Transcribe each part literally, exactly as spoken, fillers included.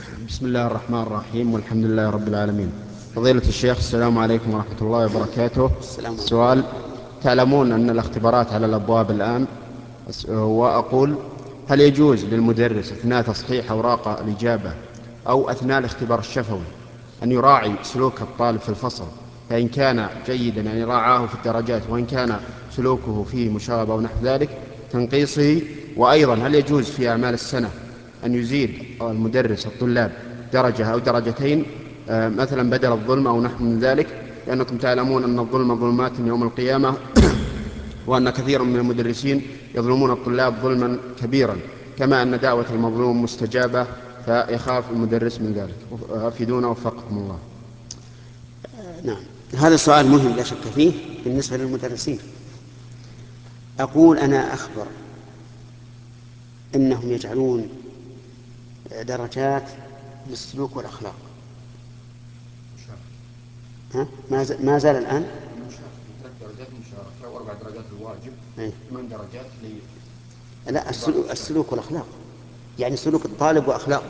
بسم الله الرحمن الرحيم، والحمد لله رب العالمين. فضيلة الشيخ، السلام عليكم ورحمة الله وبركاته. السلام عليكم. السؤال: تعلمون أن الاختبارات على الأبواب الآن، وأقول هل يجوز للمدرس أثناء تصحيح أوراق الإجابة أو أثناء الاختبار الشفوي أن يراعي سلوك الطالب في الفصل، فإن كان جيدا أن يراعاه في الدرجات، وإن كان سلوكه فيه مشاغبة أو نحو ذلك تنقيصه؟ وأيضا هل يجوز في أعمال السنة أن يزيد المدرس الطلاب درجة أو درجتين، آه، مثلا بدل الظلم أو نحو من ذلك، لأنكم تعلمون أن الظلم ظلمات يوم القيامة وأن كثيرا من المدرسين يظلمون الطلاب ظلما كبيرا، كما أن دعوة المظلوم مستجابة، فيخاف المدرس من ذلك. أفيدونا وفقكم الله. نعم، هذا السؤال مهم لا شك فيه بالنسبة للمدرسين. أقول أنا أخبر إنهم يجعلون درجات بالسلوك والأخلاق. ها؟ ما زال الآن ثلاث درجات مشاركة وأربع درجات الواجب، إيه؟ ثمان درجات لي. لا، السلوك, السلوك والأخلاق، يعني سلوك الطالب وأخلاقه.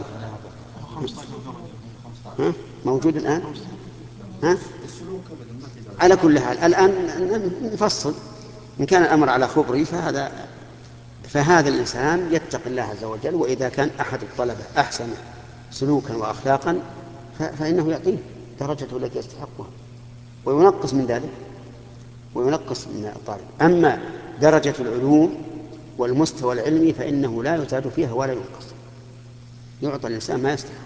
ها؟ موجود الآن. ها؟ على كل حال الآن نفصل. إن كان الأمر على خبري فهذا فهذا الإنسان يتقي الله عز وجل، وإذا كان أحد الطلبة أحسن سلوكا وأخلاقا فإنه يعطيه درجته التي يستحقها، وينقص من ذلك وينقص من الطالب. أما درجة العلوم والمستوى العلمي فإنه لا يزاد فيها ولا ينقص، يعطى الإنسان ما يستحق.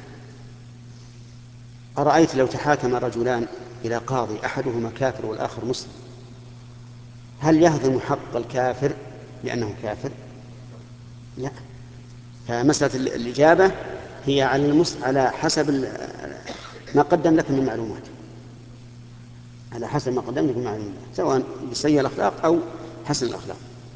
أرأيت لو تحاكم رجلان إلى قاضي، أحدهما كافر والآخر مسلم، هل يهضم حق الكافر لأنه كافر؟ لا. فمسألة الإجابة هي على المس... على حسب ما قدم لك من معلومات، على حسب ما قدم لك من معلومات، سواء بسيء الأخلاق أو حسن الأخلاق.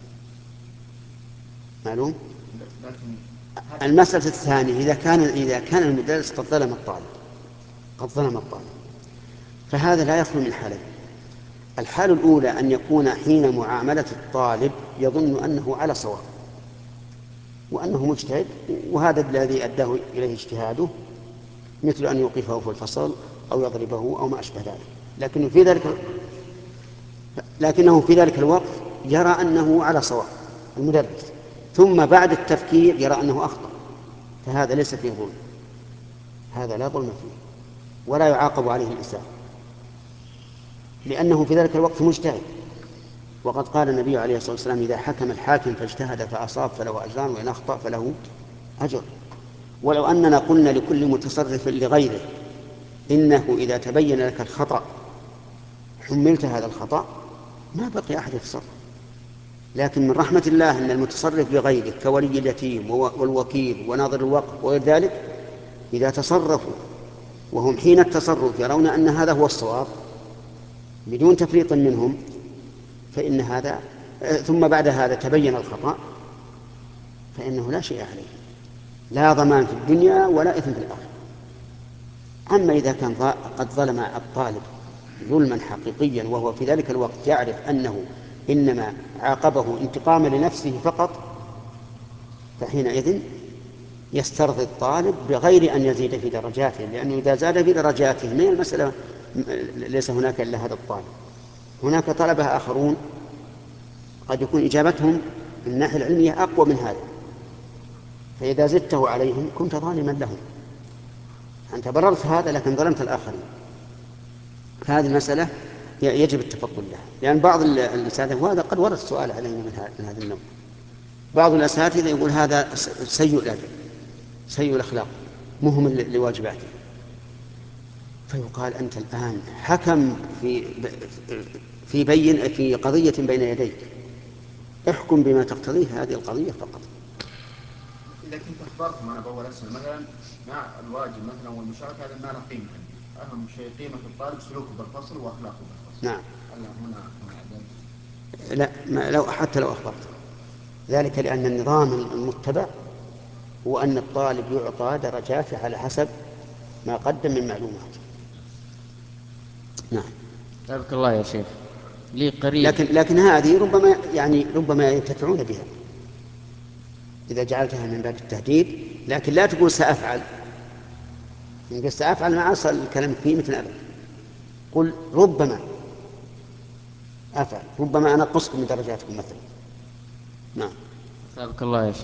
معلوم؟ المسألة الثانية: إذا كان إذا كان المدرس قد ظلم الطالب قد ظلم الطالب فهذا لا يخلو من حالين. الحالة الأولى أن يكون حين معاملة الطالب يظن أنه على صواب وأنه مجتهد، وهذا الذي أداه إليه اجتهاده، مثل أن يوقفه في الفصل أو يضربه أو ما أشبه ذلك، لكنه في ذلك لكنه في ذلك الوقت يرى أنه على صواب المدرس، ثم بعد التفكير يرى أنه أخطأ، فهذا ليس فيه ظلم، هذا لا ظلم فيه ولا يعاقب عليه الإنسان، لأنه في ذلك الوقت مجتهد. وقد قال النبي عليه الصلاة والسلام: إذا حكم الحاكم فاجتهد فأصاب فله أجران، وإن أخطأ فله أجر. ولو أننا قلنا لكل متصرف لغيره إنه إذا تبين لك الخطأ حملت هذا الخطأ ما بقي أحد يتصرف. لكن من رحمة الله أن المتصرف لغيره كولي اليتيم والوكيل وناظر الوقف وغير ذلك إذا تصرفوا وهم حين التصرف يرون أن هذا هو الصواب بدون تفريط منهم فإن هذا، ثم بعد هذا تبين الخطأ، فإنه لا شيء عليه، لا ضمان في الدنيا ولا إثم في الآخرة. أما إذا كان قد ظلم الطالب ظلما حقيقيا وهو في ذلك الوقت يعرف أنه إنما عاقبه انتقاما لنفسه فقط، فحينئذ يسترضي الطالب بغير أن يزيد في درجاته، لأنه إذا زاد في درجاته من المسألة ليس هناك إلا هذا الطالب، هناك طلبة آخرون قد يكون إجابتهم من الناحية العلمية أقوى من هذا، فإذا زدته عليهم كنت ظالما لهم، أنت بررت هذا لكن ظلمت الآخرين. فهذه المسألة يجب التفضل لها، لأن بعض الأساتذة، وهذا قد ورد السؤال علينا من هذا النوع، بعض الأساتذة يقول هذا سيء الأدب سيء الأخلاق مهمل لواجباته، فيقال أنت الآن حكم في في بين في قضية بين يديك، احكم بما تقتضيه هذه القضية فقط. إذا كنت أخبرتم أنا بأول أسئلة مثلا مع الواجب مثلا والمشاركة، هذا ما له قيمة عندي، أهم شيء قيمة الطالب سلوكه بالفصل وأخلاقه بالفصل. نعم. هنا لا، ما لو حتى لو أخبرت ذلك لأن النظام المتبع هو أن الطالب يعطى درجاته على حسب ما قدم من معلومات. نعم. بارك الله يا شيخ. لي قريب. لكن لكن هذه ربما يعني ربما ينتفعون بها إذا جعلتها من باب التهديد، لكن لا تقول سأفعل إن قلت أفعل ما أصل الكلام فيه مثل أبدا. قل ربما أفعل، ربما أنا أنقصكم من درجاتكم مثلا. نعم. سابق الله يا شيخ.